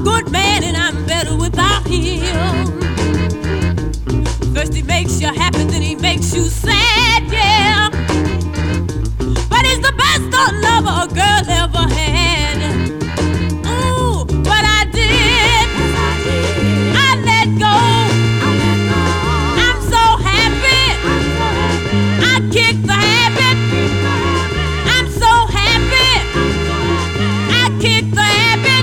good man and I'm better without him. First he makes you happy, then he makes you sad, yeah. But he's the best lover a girl ever had. Ooh, what I did, I let go. I'm so happy, I kicked the habit. I'm so happy, I kicked the habit.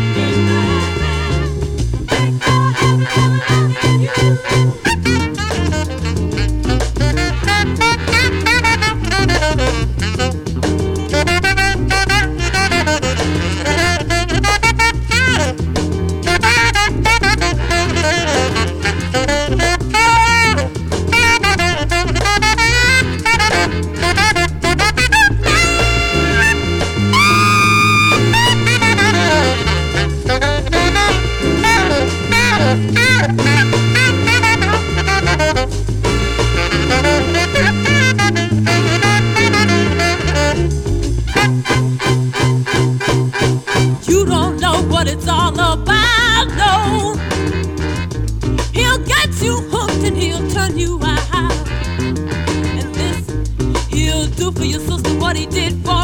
You don't know what it's all about, no. He'll get you hooked and he'll turn you out. And this, he'll do for your sister what he did for